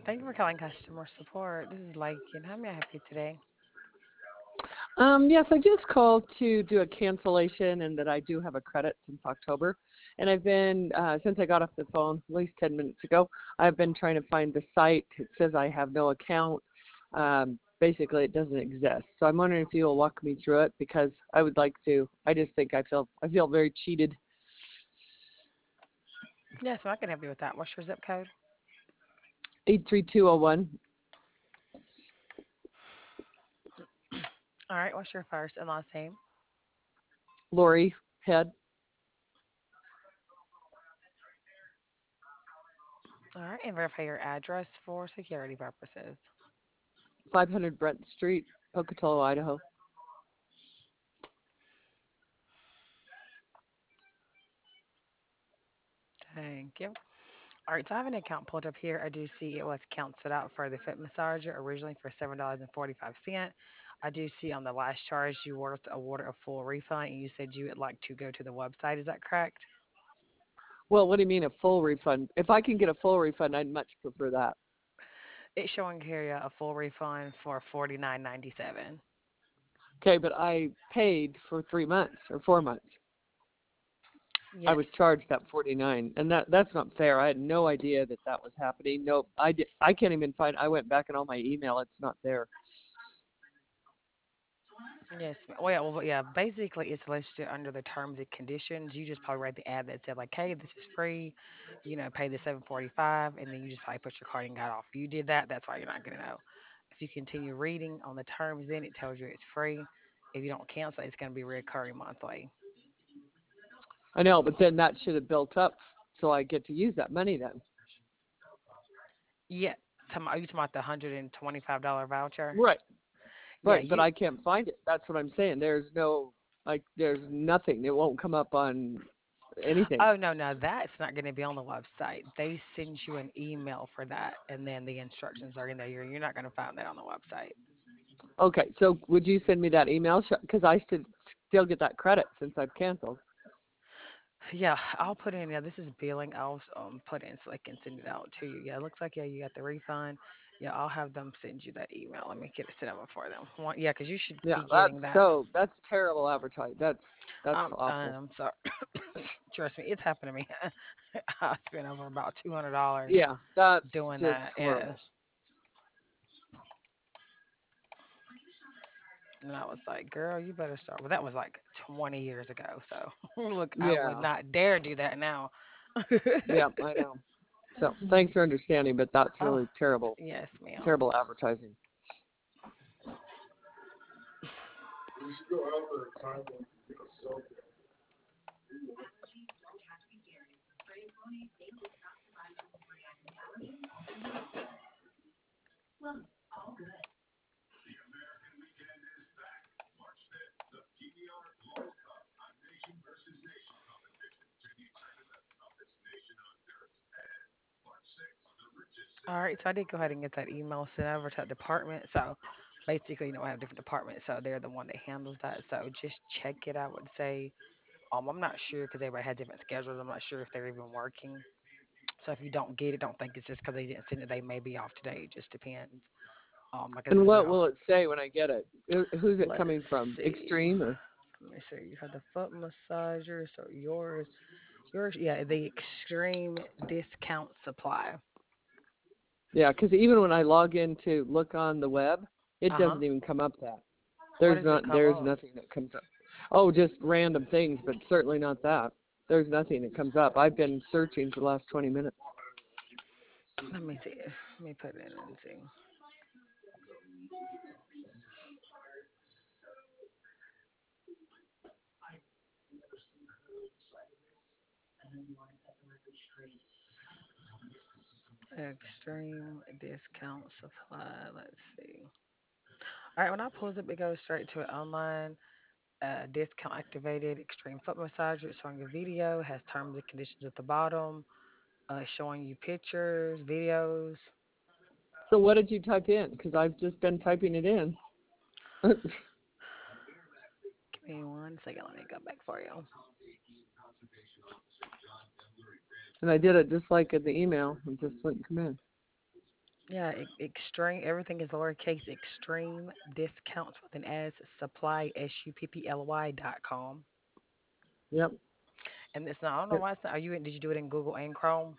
Thank you for calling customer support. This is Lakin. How may I help you today? Yes, I just called to do a cancellation and that I do have a credit since October. And I've been, since I got off the phone at least 10 minutes ago, I've been trying to find the site. It says I have no account. Basically, it doesn't exist. So I'm wondering if you'll walk me through it because I would like to. I just think I feel very cheated. Yes, I can help you with that. What's your zip code? 83201 All right. What's your first and last name? Lori Head, All right. And verify your address for security purposes. 500 Brent Street, Pocatello, Idaho. Thank you. All right. So I have an account pulled up here. I do see it was counted out for the foot massager originally for $7.45. I do see on the last charge you were awarded a full refund and you said you would like to go to the website. Is that correct? Well, what do you mean a full refund? If I can get a full refund, I'd much prefer that. It's showing here yeah, a full refund for 49.97. Okay, but I paid for 3 months or 4 months. I Yes. was charged that 49, and that's not fair. I had no idea that that was happening. No, I can't even find. I went back in all my email. It's not there. Yes. Well, yeah, yeah. Basically, it's listed under the terms and conditions. You just probably read the ad that said like, "Hey, this is free. Pay the 7.45," and then you just probably put your card and got off. You did that. That's why you're not gonna know. If you continue reading on the terms, then it tells you it's free. If you don't cancel, it's gonna be recurring monthly. I know, but then that should have built up, so I get to use that money then. Yeah. Are you talking about the $125 voucher? Right, Yeah. right. But I can't find it. That's what I'm saying. There's no there's nothing. It won't come up on anything. Oh no, that's not going to be on the website. They send you an email for that, and then the instructions are in there. You're not going to find that on the website. Okay, so would you send me that email? Because I should still get that credit since I've canceled. Yeah, I'll put in. Yeah, this is billing. I'll put in so I can send it out to you. Yeah, it looks like yeah, you got the refund. Yeah, I'll have them send you that email. Let me get it set up for them. Yeah, because you should Yeah, be getting that. that's terrible advertising. That's awful. I'm sorry. Trust me, it's happened to me. I spent over about $200 Yeah, that's doing just that. horrible. Yes. And I was like, girl, you better start. Well, that was like 20 years ago. So, look, I would Yeah, not dare do that now. yeah, I know. So thanks for understanding, but that's Oh, really terrible, yes, ma'am. terrible advertising. All right. So, I did go ahead and get that email sent over to that department. So, basically, I have different departments. So, they're the one that handles that. So, just check it, I would say. I'm not sure because everybody has different schedules. I'm not sure if they're even working. So, if you don't get it, don't think it's just because they didn't send it. They may be off today. It just depends. Like I And said, what they're off. will it say when I get it? Who's it Let's coming from? see. Extreme or? Let me see. You have the foot massager. So yours, yeah, the extreme discount supply. Yeah, because even when I log in to look on the web, it Uh huh. doesn't even come up that. What does it come There's up? nothing that comes up. Oh, just random things, but certainly not that. There's nothing that comes up. I've been searching for the last 20 minutes. Let me see. Let me put it in and see. Extreme discount supply. Let's see. All right, when I pull it up, it goes straight to it online. Discount activated extreme foot massager. It's showing a video, has terms and conditions at the bottom, showing you pictures, videos. So what did you type in? Because I've just been typing it in. Give me 1 second. Let me go back for you. And I did it just like in the email. It just wouldn't come in. Yeah, extreme. Everything is lowercase. Extreme discounts with an S. Supply supply.com. Yep. And it's not. I don't know Yep. why it's not. Are you in? Did you do it in Google and Chrome?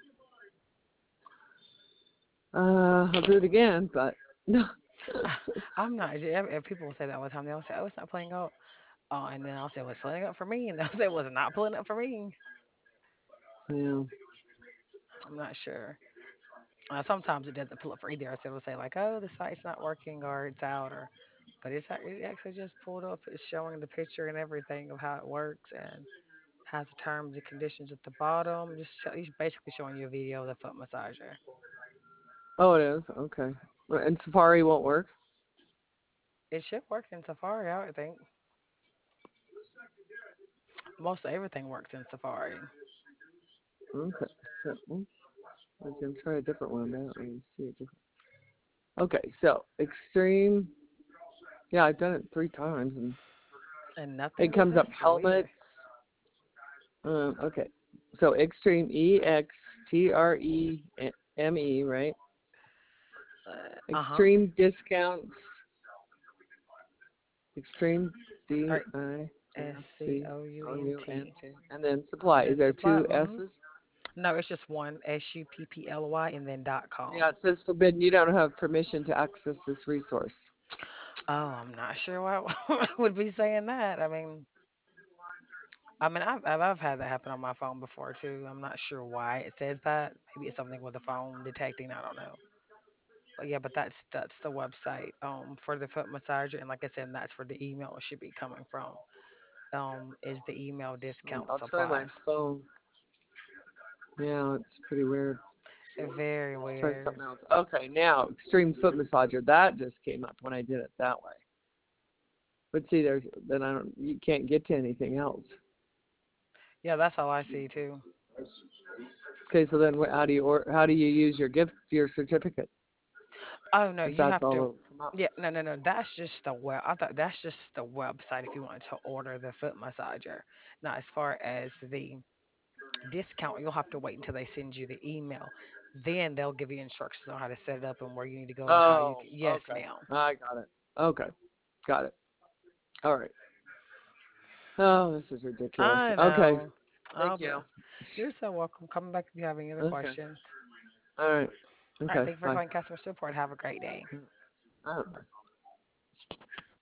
I'll do it again, but no. I'm not. People will say that all the time. They'll say, "Oh, it's not playing up." And then I'll say, "Well, it's playing up for me," and they'll say, "Was it not pulling up for me?" Yeah. I'm not sure. Sometimes it doesn't pull up for either. So it'll say like, "Oh, the site's not working," or "It's out," or but it actually just pulled up. It's showing the picture and everything of how it works and has the terms and conditions at the bottom. He's basically showing you a video of the foot massager. Oh, it is. Okay. And Safari won't work. It should work in Safari, I would think. Most everything works in Safari. Okay. So I can try a different one now and see it different. Okay. So extreme. Yeah, I've done it 3 times, and And it nothing is comes up visible either. helmets. Okay. So extreme EXTREME, right? Uh-huh. Extreme discounts. Extreme All right. DISCOUNT. SCOUNT. And then supply. Then Is there supply. 2 S's? No, it's just one supply and then Yeah, .com. it says forbidden. You don't have permission to access this resource. Oh, I'm not sure why I would be saying that. I mean, I've had that happen on my phone before too. I'm not sure why it says that. Maybe it's something with the phone detecting. I don't know. But yeah, but that's the website for the foot massager, and like I said, that's where the email should be coming from. Is the email discount I'll try my supply. phone. Yeah, it's pretty weird. Very Try weird. something else. Okay, now extreme foot massager. That just came up when I did it that way. But see, there's then I don't. You can't get to anything else. Yeah, that's all I see too. Okay, so then how do you use your certificate Oh no, if you that's have all to. that'll come up? Yeah, no. That's just the web. I thought that's just the website if you wanted to order the foot massager. Now, as far as the discount, you'll have to wait until they send you the email. Then they'll give you instructions on how to set it up and where you need to go and how you Oh, can. Yes, okay. ma'am. I got it. Okay, got it. All right. Oh, this is ridiculous. I Okay, know. thank Oh, but you. you're so welcome. Come back if you have any other Okay. questions. All right. All right, Okay. thank you for Bye. calling customer support. Have a great day. All right.